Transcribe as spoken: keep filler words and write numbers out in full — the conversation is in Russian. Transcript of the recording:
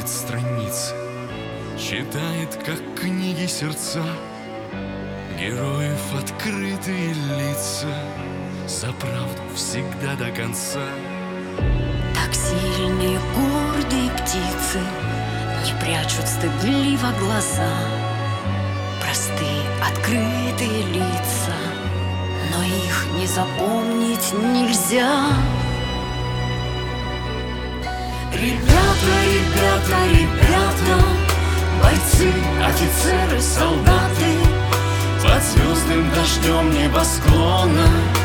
перелистывает страницы, читает, как книги, сердца героев открытые лица, за правду всегда до конца. Так сильные, гордые птицы не прячут стыдливо глаза, простые, открытые лица, но их не запомнить нельзя. Ребята, ребята, ребята, бойцы, офицеры, солдаты, под звездным дождем небосклона